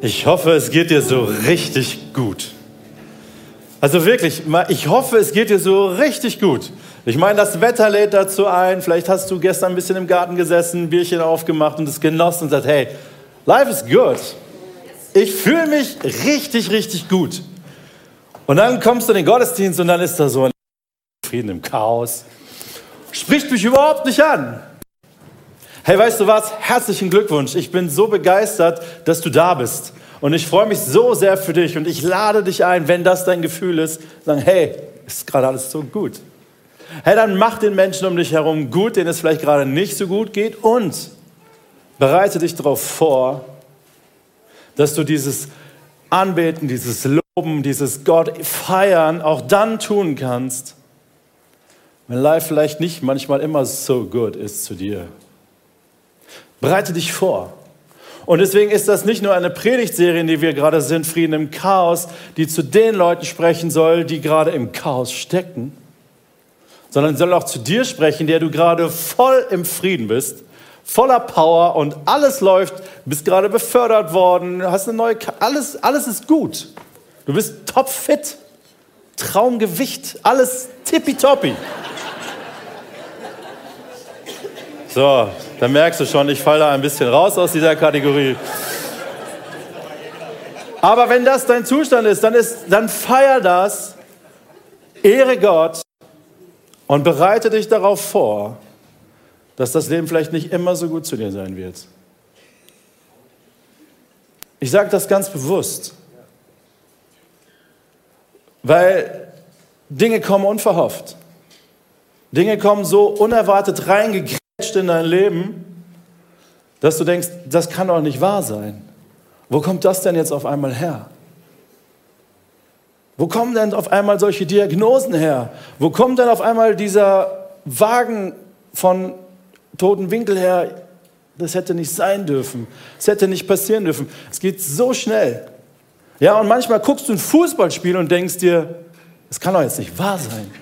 Ich hoffe, es geht dir so richtig gut. Also wirklich, ich hoffe, es geht dir so richtig gut. Ich meine, das Wetter lädt dazu ein. Vielleicht hast du gestern ein bisschen im Garten gesessen, ein Bierchen aufgemacht und es genossen und gesagt, hey, life is good. Ich fühle mich richtig, richtig gut. Und dann kommst du in den Gottesdienst und dann ist da so ein Frieden im Chaos. Spricht mich überhaupt nicht an. Hey, weißt du was? Herzlichen Glückwunsch. Ich bin so begeistert, dass du da bist. Und ich freue mich so sehr für dich. Und ich lade dich ein, wenn das dein Gefühl ist, sagen, hey, ist gerade alles so gut. Hey, dann mach den Menschen um dich herum gut, denen es vielleicht gerade nicht so gut geht. Und bereite dich darauf vor, dass du dieses Anbeten, dieses Loben, dieses Gott feiern auch dann tun kannst, wenn life vielleicht nicht manchmal immer so gut ist zu dir. Bereite dich vor. Und deswegen ist das nicht nur eine Predigtserie, in die wir gerade sind, Frieden im Chaos, die zu den Leuten sprechen soll, die gerade im Chaos stecken, sondern soll auch zu dir sprechen, der du gerade voll im Frieden bist, voller Power und alles läuft, bist gerade befördert worden, hast eine neue, alles ist gut. Du bist topfit, Traumgewicht, alles tippitoppi. So, dann merkst du schon, ich falle da ein bisschen raus aus dieser Kategorie. Aber wenn das dein Zustand ist, dann feier das, ehre Gott und bereite dich darauf vor, dass das Leben vielleicht nicht immer so gut zu dir sein wird. Ich sage das ganz bewusst, weil Dinge kommen unverhofft. Dinge kommen so unerwartet reingegrätscht in dein Leben, dass du denkst, das kann doch nicht wahr sein. Wo kommt das denn jetzt auf einmal her? Wo kommen denn auf einmal solche Diagnosen her? Wo kommt denn auf einmal dieser Wagen von toten Winkel her? Das hätte nicht sein dürfen. Das hätte nicht passieren dürfen. Es geht so schnell. Ja, und manchmal guckst du ein Fußballspiel und denkst dir, das kann doch jetzt nicht wahr sein.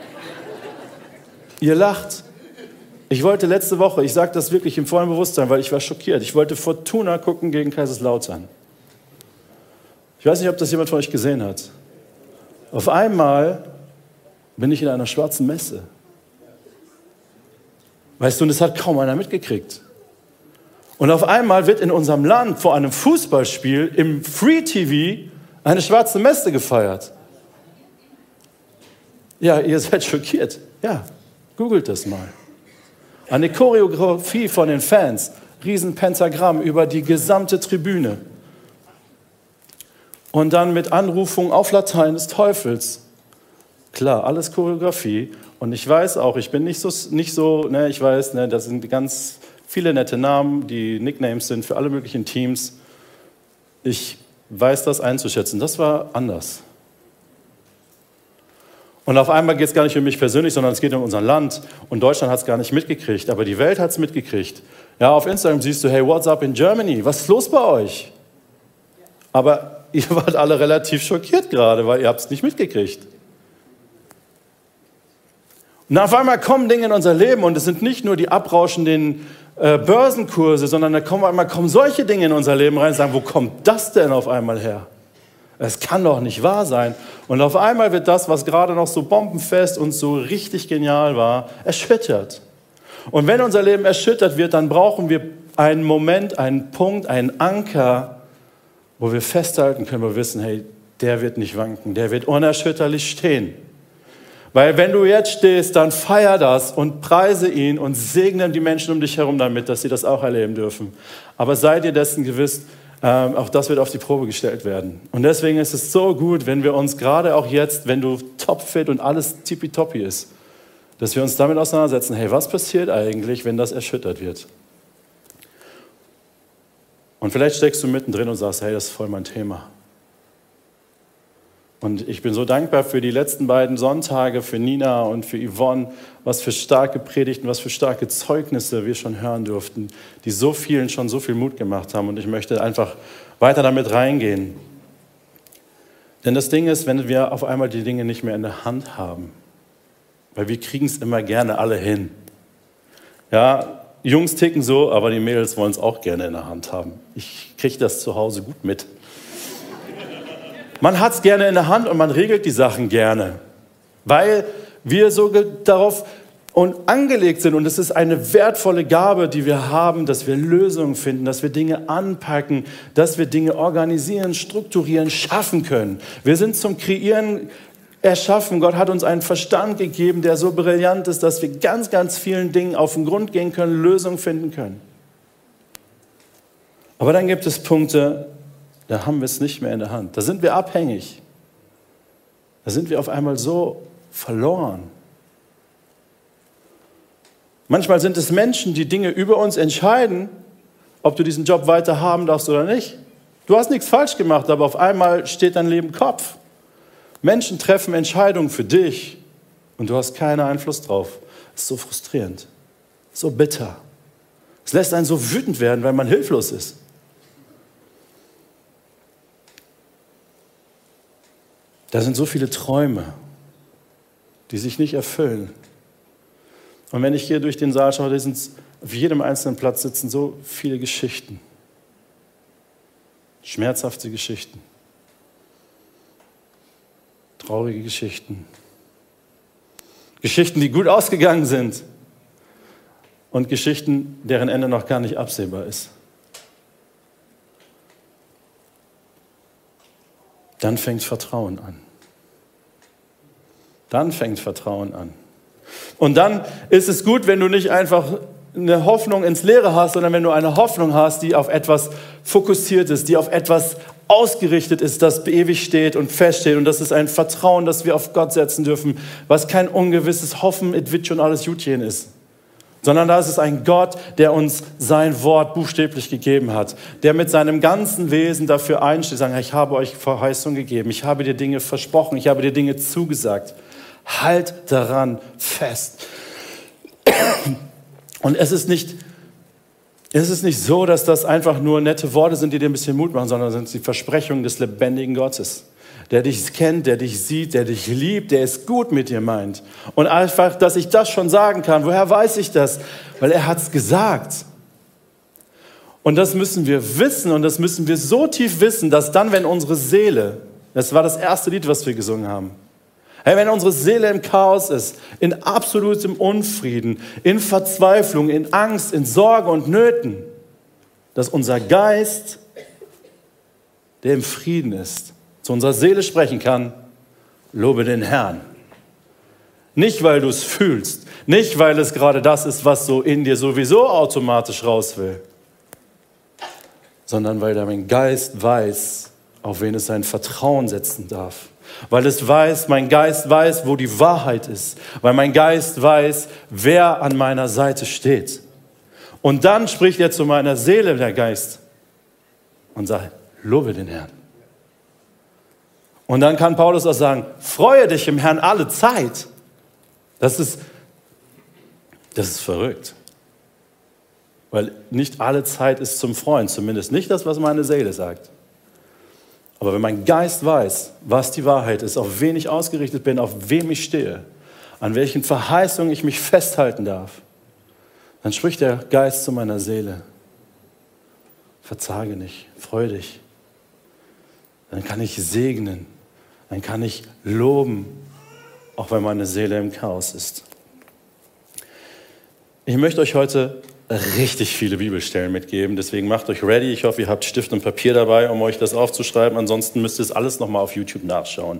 Ihr lacht. Ich wollte letzte Woche, ich sage das wirklich im vollen Bewusstsein, weil ich war schockiert. Ich wollte Fortuna gucken gegen Kaiserslautern. Ich weiß nicht, ob das jemand von euch gesehen hat. Auf einmal bin ich in einer schwarzen Messe. Weißt du, und das hat kaum einer mitgekriegt. Und auf einmal wird in unserem Land vor einem Fußballspiel im Free TV eine schwarze Messe gefeiert. Ja, ihr seid schockiert. Ja, googelt das mal. Eine Choreografie von den Fans, Riesenpentagramm über die gesamte Tribüne. Und dann mit Anrufung auf Latein des Teufels. Klar, alles Choreografie. Und ich weiß auch, ich bin nicht so, ich weiß, das sind ganz viele nette Namen, die Nicknames sind für alle möglichen Teams. Ich weiß das einzuschätzen. Das war anders. Und auf einmal geht es gar nicht um mich persönlich, sondern es geht um unser Land. Und Deutschland hat es gar nicht mitgekriegt, aber die Welt hat es mitgekriegt. Ja, auf Instagram siehst du, hey, what's up in Germany? Was ist los bei euch? Aber ihr wart alle relativ schockiert gerade, weil ihr habt es nicht mitgekriegt. Und auf einmal kommen Dinge in unser Leben und es sind nicht nur die abrauschenden Börsenkurse, sondern auf einmal kommen solche Dinge in unser Leben rein und sagen, wo kommt das denn auf einmal her? Es kann doch nicht wahr sein. Und auf einmal wird das, was gerade noch so bombenfest und so richtig genial war, erschüttert. Und wenn unser Leben erschüttert wird, dann brauchen wir einen Moment, einen Punkt, einen Anker, wo wir festhalten können, wo wir wissen, hey, der wird nicht wanken, der wird unerschütterlich stehen. Weil wenn du jetzt stehst, dann feier das und preise ihn und segne die Menschen um dich herum damit, dass sie das auch erleben dürfen. Aber sei dir dessen gewiss, auch das wird auf die Probe gestellt werden. Und deswegen ist es so gut, wenn wir uns gerade auch jetzt, wenn du topfit und alles tippitoppi ist, dass wir uns damit auseinandersetzen, hey, was passiert eigentlich, wenn das erschüttert wird? Und vielleicht steckst du mittendrin und sagst, hey, das ist voll mein Thema. Und ich bin so dankbar für die letzten beiden Sonntage, für Nina und für Yvonne, was für starke Predigten, was für starke Zeugnisse wir schon hören durften, die so vielen schon so viel Mut gemacht haben. Und ich möchte einfach weiter damit reingehen. Denn das Ding ist, wenn wir auf einmal die Dinge nicht mehr in der Hand haben, weil wir kriegen es immer gerne alle hin. Ja, Jungs ticken so, aber die Mädels wollen es auch gerne in der Hand haben. Ich kriege das zu Hause gut mit. Man hat es gerne in der Hand und man regelt die Sachen gerne, weil wir so darauf angelegt sind. Und es ist eine wertvolle Gabe, die wir haben, dass wir Lösungen finden, dass wir Dinge anpacken, dass wir Dinge organisieren, strukturieren, schaffen können. Wir sind zum Kreieren erschaffen. Gott hat uns einen Verstand gegeben, der so brillant ist, dass wir ganz, ganz vielen Dingen auf den Grund gehen können, Lösungen finden können. Aber dann gibt es Punkte, da haben wir es nicht mehr in der Hand. Da sind wir abhängig. Da sind wir auf einmal so verloren. Manchmal sind es Menschen, die Dinge über uns entscheiden, ob du diesen Job weiter haben darfst oder nicht. Du hast nichts falsch gemacht, aber auf einmal steht dein Leben Kopf. Menschen treffen Entscheidungen für dich und du hast keinen Einfluss drauf. Das ist so frustrierend, so bitter. Es lässt einen so wütend werden, weil man hilflos ist. Da sind so viele Träume, die sich nicht erfüllen. Und wenn ich hier durch den Saal schaue, sind auf jedem einzelnen Platz sitzen so viele Geschichten. Schmerzhafte Geschichten. Traurige Geschichten. Geschichten, die gut ausgegangen sind. Und Geschichten, deren Ende noch gar nicht absehbar ist. Dann fängt Vertrauen an. Dann fängt Vertrauen an. Und dann ist es gut, wenn du nicht einfach eine Hoffnung ins Leere hast, sondern wenn du eine Hoffnung hast, die auf etwas fokussiert ist, die auf etwas ausgerichtet ist, das ewig steht und feststeht. Und das ist ein Vertrauen, das wir auf Gott setzen dürfen, was kein ungewisses Hoffen, it wird schon alles Jutchen ist. Sondern da ist es ein Gott, der uns sein Wort buchstäblich gegeben hat, der mit seinem ganzen Wesen dafür einsteht, sagen, ich habe euch Verheißung gegeben, ich habe dir Dinge versprochen, ich habe dir Dinge zugesagt. Halt daran fest. Und es ist nicht so, dass das einfach nur nette Worte sind, die dir ein bisschen Mut machen, sondern es sind die Versprechungen des lebendigen Gottes, der dich kennt, der dich sieht, der dich liebt, der es gut mit dir meint. Und einfach, dass ich das schon sagen kann. Woher weiß ich das? Weil er hat es gesagt. Und das müssen wir wissen und das müssen wir so tief wissen, dass dann, wenn unsere Seele, das war das erste Lied, was wir gesungen haben, hey, wenn unsere Seele im Chaos ist, in absolutem Unfrieden, in Verzweiflung, in Angst, in Sorge und Nöten, dass unser Geist, der im Frieden ist, zu unserer Seele sprechen kann, lobe den Herrn. Nicht, weil du es fühlst, nicht, weil es gerade das ist, was so in dir sowieso automatisch raus will, sondern weil dein Geist weiß, auf wen es sein Vertrauen setzen darf. Weil es weiß, mein Geist weiß, wo die Wahrheit ist. Weil mein Geist weiß, wer an meiner Seite steht. Und dann spricht er zu meiner Seele, der Geist, und sagt, lobe den Herrn. Und dann kann Paulus auch sagen, freue dich im Herrn alle Zeit. Das ist verrückt. Weil nicht alle Zeit ist zum Freuen, zumindest nicht das, was meine Seele sagt. Aber wenn mein Geist weiß, was die Wahrheit ist, auf wen ich ausgerichtet bin, auf wem ich stehe, an welchen Verheißungen ich mich festhalten darf, dann spricht der Geist zu meiner Seele. Verzage nicht, freu dich. Dann kann ich segnen, dann kann ich loben, auch wenn meine Seele im Chaos ist. Ich möchte euch heute richtig viele Bibelstellen mitgeben, deswegen macht euch ready. Ich hoffe, ihr habt Stift und Papier dabei, um euch das aufzuschreiben. Ansonsten müsst ihr es alles nochmal auf YouTube nachschauen.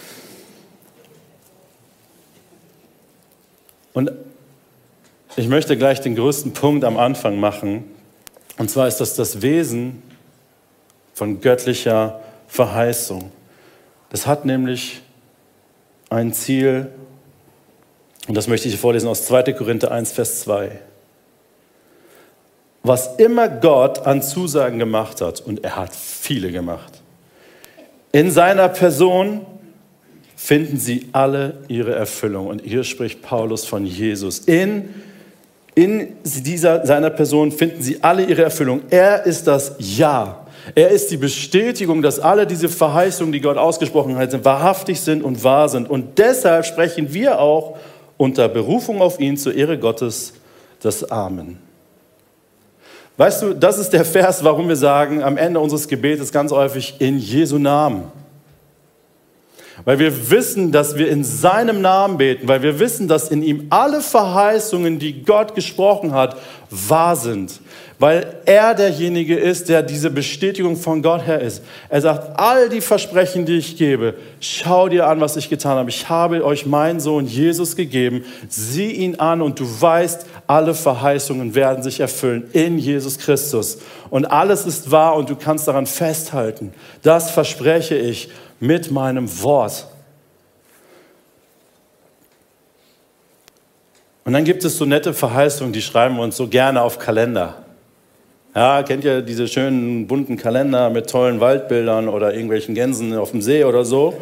Und ich möchte gleich den größten Punkt am Anfang machen. Und zwar ist das Wesen von göttlicher Verheißung. Das hat nämlich ein Ziel, und das möchte ich vorlesen aus 2. Korinther 1, Vers 2. Was immer Gott an Zusagen gemacht hat, und er hat viele gemacht, in seiner Person finden sie alle ihre Erfüllung. Und hier spricht Paulus von Jesus. In seiner Person finden sie alle ihre Erfüllung. Er ist das Ja. Er ist die Bestätigung, dass alle diese Verheißungen, die Gott ausgesprochen hat, wahrhaftig sind und wahr sind. Und deshalb sprechen wir auch unter Berufung auf ihn zur Ehre Gottes das Amen. Weißt du, das ist der Vers, warum wir sagen, am Ende unseres Gebetes ganz häufig in Jesu Namen. Weil wir wissen, dass wir in seinem Namen beten, weil wir wissen, dass in ihm alle Verheißungen, die Gott gesprochen hat, wahr sind. Weil er derjenige ist, der diese Bestätigung von Gott her ist. Er sagt, all die Versprechen, die ich gebe, schau dir an, was ich getan habe. Ich habe euch meinen Sohn Jesus gegeben. Sieh ihn an und du weißt, alle Verheißungen werden sich erfüllen in Jesus Christus. Und alles ist wahr und du kannst daran festhalten. Das verspreche ich mit meinem Wort. Und dann gibt es so nette Verheißungen, die schreiben wir uns so gerne auf Kalender. Ja, kennt ihr diese schönen bunten Kalender mit tollen Waldbildern oder irgendwelchen Gänsen auf dem See oder so?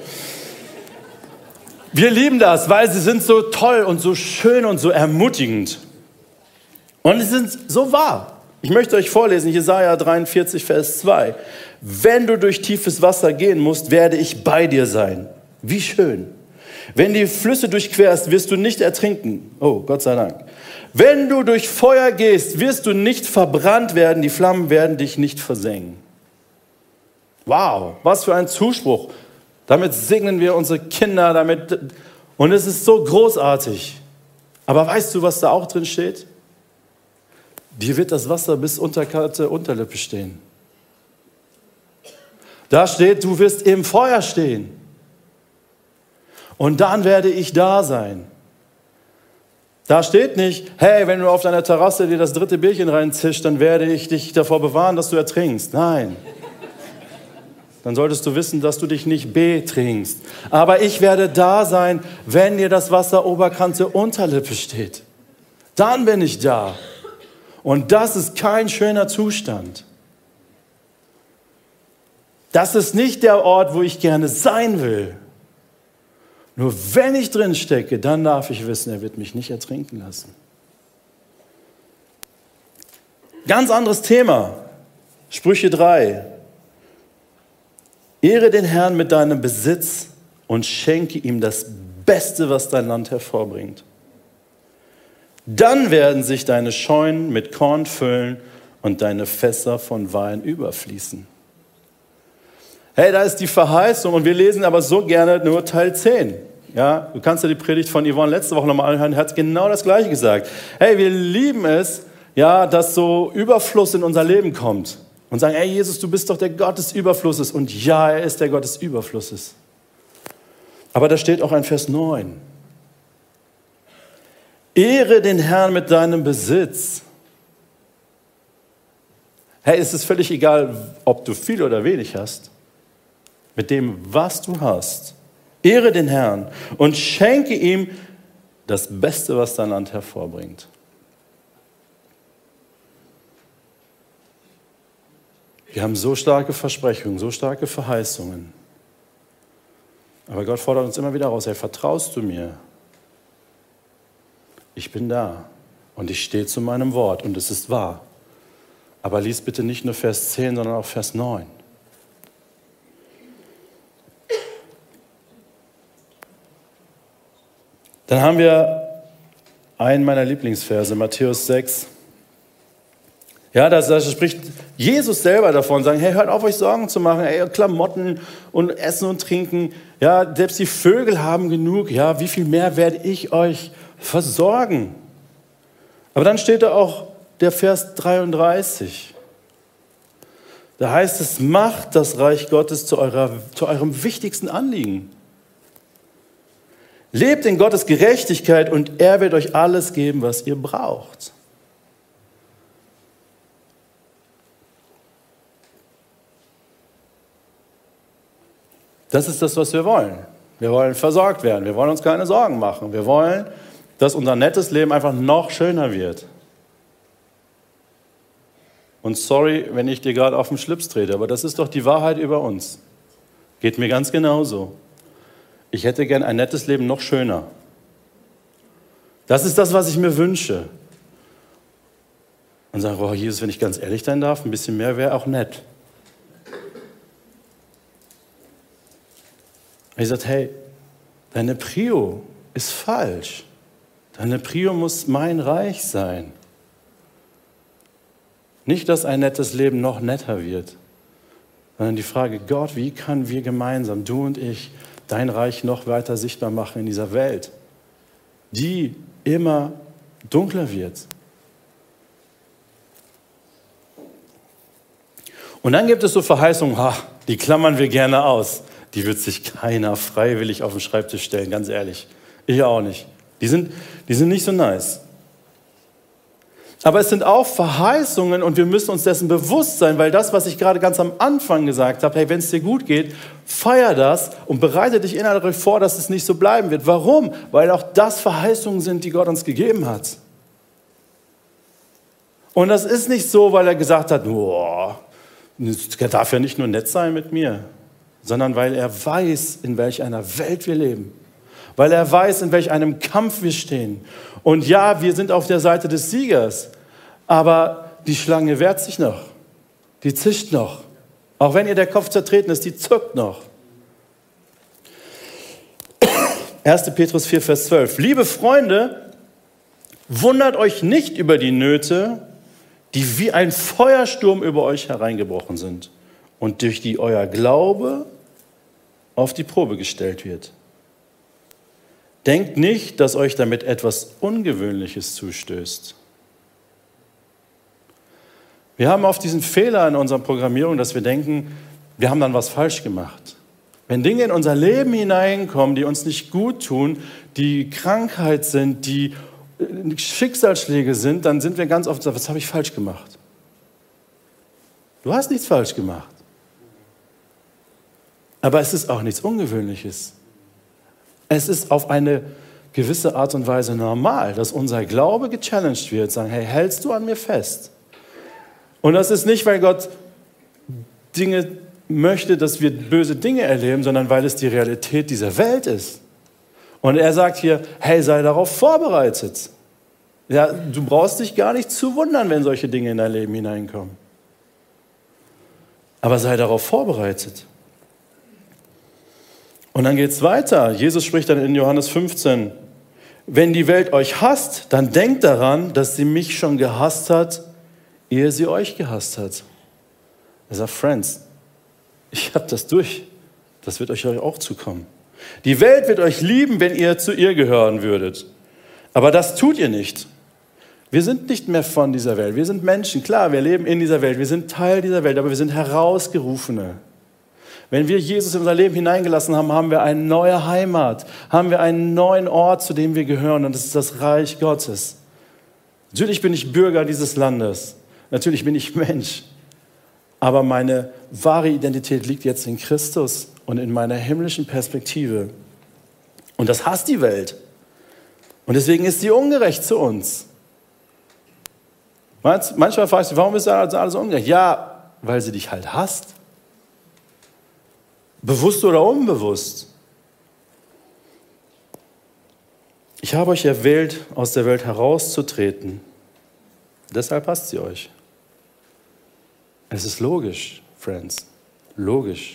Wir lieben das, weil sie sind so toll und so schön und so ermutigend. Und sie sind so wahr. Ich möchte euch vorlesen, Jesaja 43, Vers 2. Wenn du durch tiefes Wasser gehen musst, werde ich bei dir sein. Wie schön. Wenn die Flüsse durchquerst, wirst du nicht ertrinken. Oh, Gott sei Dank. Wenn du durch Feuer gehst, wirst du nicht verbrannt werden. Die Flammen werden dich nicht versengen. Wow, was für ein Zuspruch. Damit segnen wir unsere Kinder. Und es ist so großartig. Aber weißt du, was da auch drin steht? Dir wird das Wasser bis unterkalte Unterlippe stehen. Da steht, du wirst im Feuer stehen. Und dann werde ich da sein. Da steht nicht, hey, wenn du auf deiner Terrasse dir das 3. Bierchen reinzischst, dann werde ich dich davor bewahren, dass du ertrinkst. Nein. Dann solltest du wissen, dass du dich nicht betrinkst. Aber ich werde da sein, wenn dir das Wasser Oberkante Unterlippe steht. Dann bin ich da. Und das ist kein schöner Zustand. Das ist nicht der Ort, wo ich gerne sein will. Nur wenn ich drin stecke, dann darf ich wissen, er wird mich nicht ertrinken lassen. Ganz anderes Thema. Sprüche 3. Ehre den Herrn mit deinem Besitz und schenke ihm das Beste, was dein Land hervorbringt. Dann werden sich deine Scheunen mit Korn füllen und deine Fässer von Wein überfließen. Hey, da ist die Verheißung und wir lesen aber so gerne nur Teil 10. Ja, du kannst ja die Predigt von Yvonne letzte Woche nochmal anhören, er hat genau das Gleiche gesagt. Hey, wir lieben es, ja, dass so Überfluss in unser Leben kommt und sagen, hey Jesus, du bist doch der Gott des Überflusses. Und ja, er ist der Gott des Überflusses. Aber da steht auch ein Vers 9. Ehre den Herrn mit deinem Besitz. Hey, es ist völlig egal, ob du viel oder wenig hast. Mit dem, was du hast. Ehre den Herrn und schenke ihm das Beste, was dein Land hervorbringt. Wir haben so starke Versprechungen, so starke Verheißungen. Aber Gott fordert uns immer wieder heraus, hey, vertraust du mir? Ich bin da und ich stehe zu meinem Wort und es ist wahr. Aber lies bitte nicht nur Vers 10, sondern auch Vers 9. Dann haben wir einen meiner Lieblingsverse, Matthäus 6. Ja, da spricht Jesus selber davon, sagen, hey, hört auf, euch Sorgen zu machen, ey, Klamotten und Essen und Trinken. Ja, selbst die Vögel haben genug. Ja, wie viel mehr werde ich euch versorgen? Aber dann steht da auch der Vers 33. Da heißt es, macht das Reich Gottes zu eurem wichtigsten Anliegen. Lebt in Gottes Gerechtigkeit und er wird euch alles geben, was ihr braucht. Das ist das, was wir wollen. Wir wollen versorgt werden. Wir wollen uns keine Sorgen machen. Wir wollen, dass unser nettes Leben einfach noch schöner wird. Und sorry, wenn ich dir gerade auf den Schlips trete, aber das ist doch die Wahrheit über uns. Geht mir ganz genauso. Ich hätte gern ein nettes Leben noch schöner. Das ist das, was ich mir wünsche. Und sage, oh Jesus, wenn ich ganz ehrlich sein darf, ein bisschen mehr wäre auch nett. Und ich sage, hey, deine Prio ist falsch. Deine Prio muss mein Reich sein. Nicht, dass ein nettes Leben noch netter wird, sondern die Frage, Gott, wie können wir gemeinsam, du und ich, dein Reich noch weiter sichtbar machen in dieser Welt, die immer dunkler wird. Und dann gibt es so Verheißungen, die klammern wir gerne aus. Die wird sich keiner freiwillig auf den Schreibtisch stellen, ganz ehrlich. Ich auch nicht. Die sind nicht so nice. Aber es sind auch Verheißungen und wir müssen uns dessen bewusst sein, weil das, was ich gerade ganz am Anfang gesagt habe, hey, wenn es dir gut geht, feier das und bereite dich innerlich vor, dass es nicht so bleiben wird. Warum? Weil auch das Verheißungen sind, die Gott uns gegeben hat. Und das ist nicht so, weil er gesagt hat, er darf ja nicht nur nett sein mit mir, sondern weil er weiß, in welch einer Welt wir leben. Weil er weiß, in welch einem Kampf wir stehen. Und ja, wir sind auf der Seite des Siegers, aber die Schlange wehrt sich noch. Die zischt noch. Auch wenn ihr der Kopf zertreten ist, die zuckt noch. 1. Petrus 4, Vers 12. Liebe Freunde, wundert euch nicht über die Nöte, die wie ein Feuersturm über euch hereingebrochen sind und durch die euer Glaube auf die Probe gestellt wird. Denkt nicht, dass euch damit etwas Ungewöhnliches zustößt. Wir haben oft diesen Fehler in unserer Programmierung, dass wir denken, wir haben dann was falsch gemacht. Wenn Dinge in unser Leben hineinkommen, die uns nicht gut tun, die Krankheit sind, die Schicksalsschläge sind, dann sind wir ganz oft so, was habe ich falsch gemacht? Du hast nichts falsch gemacht. Aber es ist auch nichts Ungewöhnliches. Es ist auf eine gewisse Art und Weise normal, dass unser Glaube gechallenged wird, sagen, hey, hältst du an mir fest? Und das ist nicht, weil Gott Dinge möchte, dass wir böse Dinge erleben, sondern weil es die Realität dieser Welt ist. Und er sagt hier, hey, sei darauf vorbereitet. Ja, du brauchst dich gar nicht zu wundern, wenn solche Dinge in dein Leben hineinkommen. Aber sei darauf vorbereitet. Und dann geht es weiter. Jesus spricht dann in Johannes 15, wenn die Welt euch hasst, dann denkt daran, dass sie mich schon gehasst hat, ehe sie euch gehasst hat. Er sagt, Friends, ich habe das durch. Das wird euch auch zukommen. Die Welt wird euch lieben, wenn ihr zu ihr gehören würdet. Aber das tut ihr nicht. Wir sind nicht mehr von dieser Welt. Wir sind Menschen. Klar, wir leben in dieser Welt. Wir sind Teil dieser Welt, aber wir sind Herausgerufene. Wenn wir Jesus in unser Leben hineingelassen haben, haben wir eine neue Heimat, haben wir einen neuen Ort, zu dem wir gehören, und das ist das Reich Gottes. Natürlich bin ich Bürger dieses Landes, natürlich bin ich Mensch, aber meine wahre Identität liegt jetzt in Christus und in meiner himmlischen Perspektive. Und das hasst die Welt. Und deswegen ist sie ungerecht zu uns. Manchmal fragst du, warum ist alles ungerecht? Ja, weil sie dich halt hasst. Bewusst oder unbewusst. Ich habe euch erwählt, aus der Welt herauszutreten. Deshalb hasst sie euch. Es ist logisch, Friends. Logisch.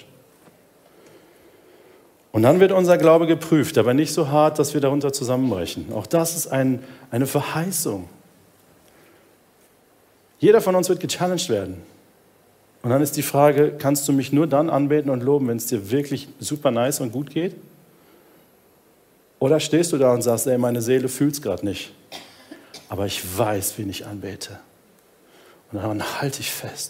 Und dann wird unser Glaube geprüft, aber nicht so hart, dass wir darunter zusammenbrechen. Auch das ist eine Verheißung. Jeder von uns wird gechallenged werden. Und dann ist die Frage, kannst du mich nur dann anbeten und loben, wenn es dir wirklich super nice und gut geht? Oder stehst du da und sagst, ey, meine Seele fühlt es gerade nicht, aber ich weiß, wen ich anbete. Und dann halte ich fest.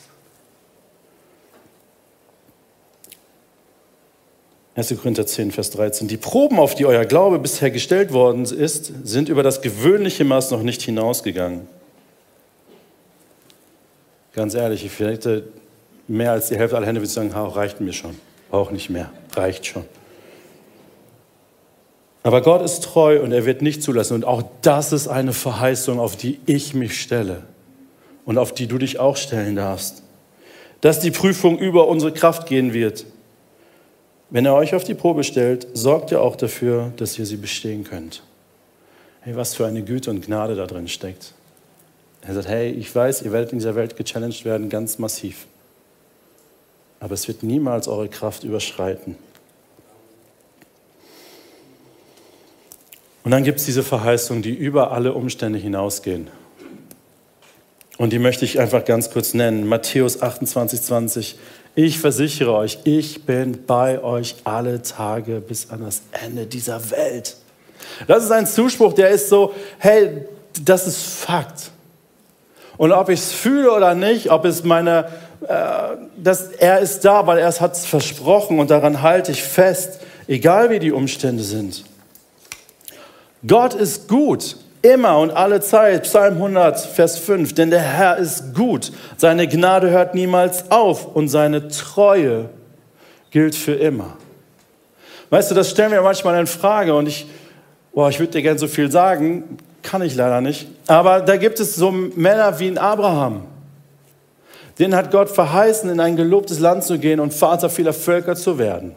1. Korinther 10, Vers 13. Die Proben, auf die euer Glaube bisher gestellt worden ist, sind über das gewöhnliche Maß noch nicht hinausgegangen. Ganz ehrlich, ich hätte mehr als die Hälfte aller Hände, würde ich sagen, reicht mir schon. Braucht nicht mehr, reicht schon. Aber Gott ist treu und er wird nicht zulassen. Und auch das ist eine Verheißung, auf die ich mich stelle und auf die du dich auch stellen darfst. Dass die Prüfung über unsere Kraft gehen wird. Wenn er euch auf die Probe stellt, sorgt ihr auch dafür, dass ihr sie bestehen könnt. Hey, was für eine Güte und Gnade da drin steckt. Er sagt, hey, ich weiß, ihr werdet in dieser Welt gechallenged werden, ganz massiv. Aber es wird niemals eure Kraft überschreiten. Und dann gibt es diese Verheißungen, die über alle Umstände hinausgehen. Und die möchte ich einfach ganz kurz nennen. Matthäus 28,20. Ich versichere euch, ich bin bei euch alle Tage bis an das Ende dieser Welt. Das ist ein Zuspruch, der ist so, hey, das ist Fakt. Und ob ich es fühle oder nicht, ob es er ist da, weil er es hat versprochen und daran halte ich fest, egal wie die Umstände sind. Gott ist gut, immer und alle Zeit. Psalm 100, Vers 5. Denn der Herr ist gut, seine Gnade hört niemals auf und seine Treue gilt für immer. Weißt du, das stellen wir manchmal in Frage und ich würde dir gerne so viel sagen, kann ich leider nicht. Aber da gibt es so Männer wie ein Abraham. Den hat Gott verheißen, in ein gelobtes Land zu gehen und Vater vieler Völker zu werden.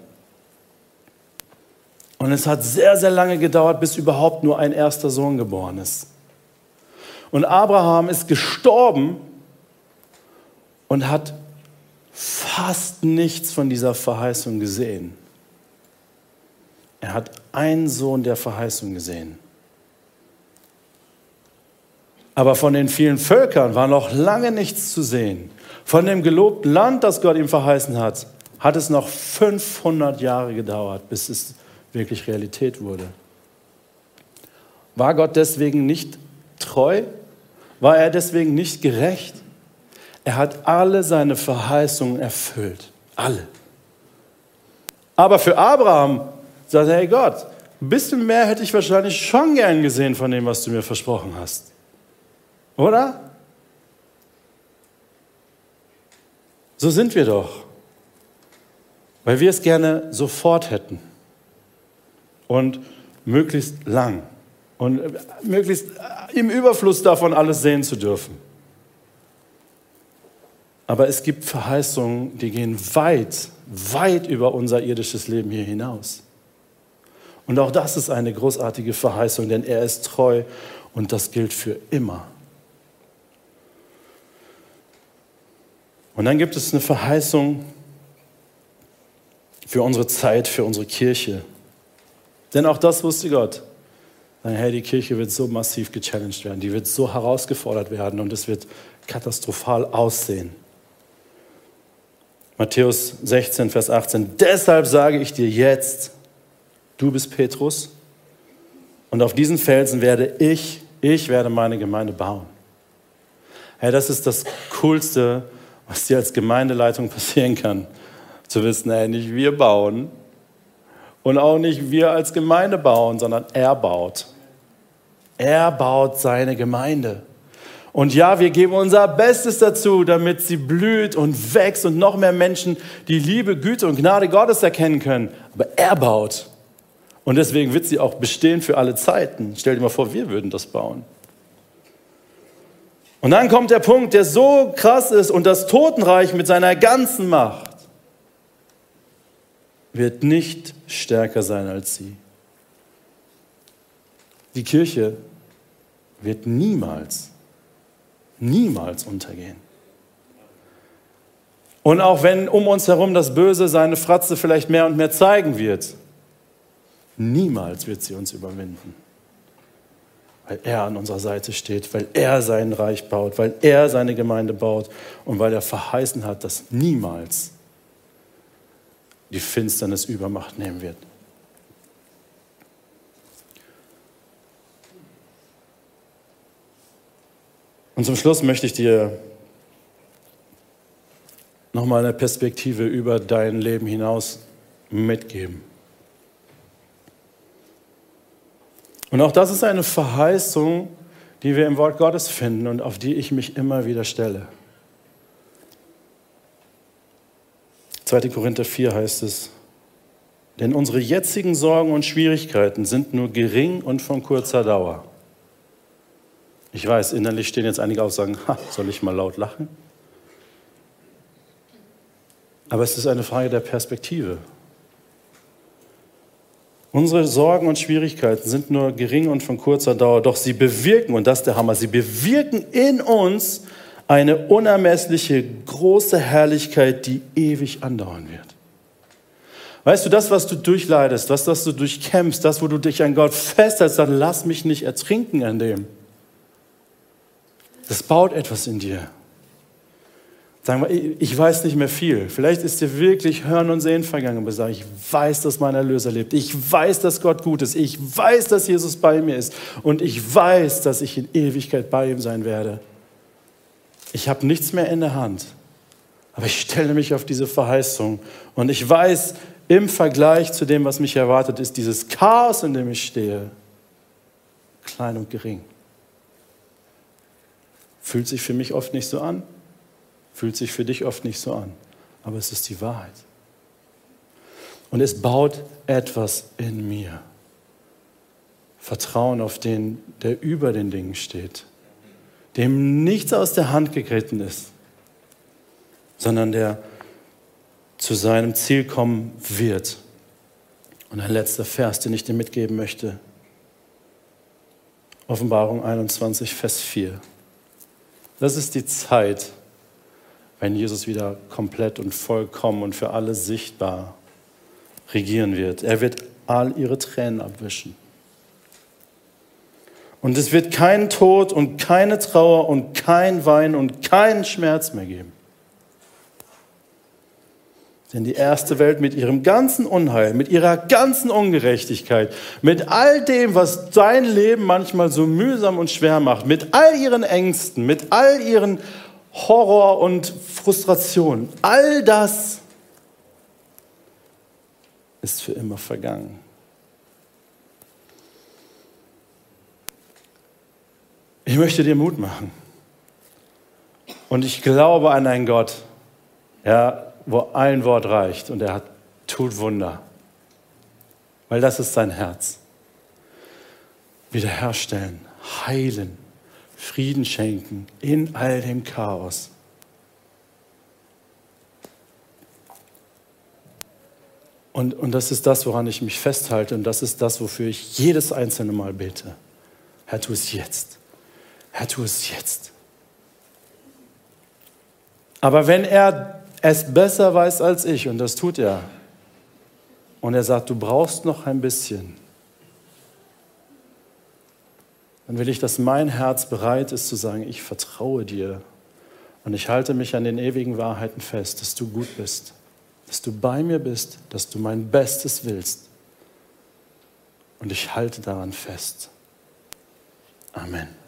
Und es hat sehr, sehr lange gedauert, bis überhaupt nur ein erster Sohn geboren ist. Und Abraham ist gestorben und hat fast nichts von dieser Verheißung gesehen. Er hat einen Sohn der Verheißung gesehen. Aber von den vielen Völkern war noch lange nichts zu sehen. Von dem gelobten Land, das Gott ihm verheißen hat, hat es noch 500 Jahre gedauert, bis es wirklich Realität wurde. War Gott deswegen nicht treu? War er deswegen nicht gerecht? Er hat alle seine Verheißungen erfüllt. Alle. Aber für Abraham sagt er, hey Gott, ein bisschen mehr hätte ich wahrscheinlich schon gern gesehen von dem, was du mir versprochen hast. Oder? So sind wir doch. Weil wir es gerne sofort hätten. Und möglichst lang. Und möglichst im Überfluss davon alles sehen zu dürfen. Aber es gibt Verheißungen, die gehen weit, weit über unser irdisches Leben hier hinaus. Und auch das ist eine großartige Verheißung, denn er ist treu und das gilt für immer. Und dann gibt es eine Verheißung für unsere Zeit, für unsere Kirche. Denn auch das wusste Gott. Hey, die Kirche wird so massiv gechallenged werden, die wird so herausgefordert werden und es wird katastrophal aussehen. Matthäus 16, Vers 18. Deshalb sage ich dir jetzt, du bist Petrus und auf diesen Felsen werde ich werde meine Gemeinde bauen. Hey, das ist das Coolste, was dir als Gemeindeleitung passieren kann. Zu wissen, hey, nicht wir bauen und auch nicht wir als Gemeinde bauen, sondern er baut. Er baut seine Gemeinde. Und ja, wir geben unser Bestes dazu, damit sie blüht und wächst und noch mehr Menschen die Liebe, Güte und Gnade Gottes erkennen können. Aber er baut. Und deswegen wird sie auch bestehen für alle Zeiten. Stell dir mal vor, wir würden das bauen. Und dann kommt der Punkt, der so krass ist und das Totenreich mit seiner ganzen Macht wird nicht stärker sein als sie. Die Kirche wird niemals untergehen. Und auch wenn um uns herum das Böse seine Fratze vielleicht mehr und mehr zeigen wird, niemals wird sie uns überwinden. Weil er an unserer Seite steht, weil er sein Reich baut, weil er seine Gemeinde baut und weil er verheißen hat, dass niemals die Finsternis Übermacht nehmen wird. Und zum Schluss möchte ich dir nochmal eine Perspektive über dein Leben hinaus mitgeben. Und auch das ist eine Verheißung, die wir im Wort Gottes finden und auf die ich mich immer wieder stelle. 2. Korinther 4 heißt es, denn unsere jetzigen Sorgen und Schwierigkeiten sind nur gering und von kurzer Dauer. Ich weiß, innerlich stehen jetzt einige auf und sagen, soll ich mal laut lachen? Aber es ist eine Frage der Perspektive. Unsere Sorgen und Schwierigkeiten sind nur gering und von kurzer Dauer, doch sie bewirken, und das ist der Hammer, sie bewirken in uns eine unermessliche, große Herrlichkeit, die ewig andauern wird. Weißt du, das, was du durchleidest, das, was du durchkämpfst, das, wo du dich an Gott festhältst, dann lass mich nicht ertrinken an dem. Das baut etwas in dir. Sagen wir, ich weiß nicht mehr viel. Vielleicht ist dir wirklich Hören und Sehen vergangen. Aber sag, ich weiß, dass mein Erlöser lebt. Ich weiß, dass Gott gut ist. Ich weiß, dass Jesus bei mir ist. Und ich weiß, dass ich in Ewigkeit bei ihm sein werde. Ich habe nichts mehr in der Hand. Aber ich stelle mich auf diese Verheißung. Und ich weiß, im Vergleich zu dem, was mich erwartet, ist dieses Chaos, in dem ich stehe, klein und gering. Fühlt sich für mich oft nicht so an. Fühlt sich für dich oft nicht so an, aber es ist die Wahrheit. Und es baut etwas in mir. Vertrauen auf den, der über den Dingen steht, dem nichts aus der Hand geglitten ist, sondern der zu seinem Ziel kommen wird. Und ein letzter Vers, den ich dir mitgeben möchte. Offenbarung 21, Vers 4. Das ist die Zeit, wenn Jesus wieder komplett und vollkommen und für alle sichtbar regieren wird. Er wird all ihre Tränen abwischen. Und es wird keinen Tod und keine Trauer und kein Wein und keinen Schmerz mehr geben. Denn die erste Welt mit ihrem ganzen Unheil, mit ihrer ganzen Ungerechtigkeit, mit all dem, was dein Leben manchmal so mühsam und schwer macht, mit all ihren Ängsten, mit all ihren Horror und Frustration, all das ist für immer vergangen. Ich möchte dir Mut machen. Und ich glaube an einen Gott, ja, wo ein Wort reicht und er tut Wunder. Weil das ist sein Herz. Wiederherstellen, heilen, Frieden schenken in all dem Chaos. Und das ist das, woran ich mich festhalte und das ist das, wofür ich jedes einzelne Mal bete. Herr, tu es jetzt. Herr, tu es jetzt. Aber wenn er es besser weiß als ich, und das tut er, und er sagt, du brauchst noch ein bisschen, dann will ich, dass mein Herz bereit ist zu sagen, ich vertraue dir und ich halte mich an den ewigen Wahrheiten fest, dass du gut bist, dass du bei mir bist, dass du mein Bestes willst. Und ich halte daran fest. Amen.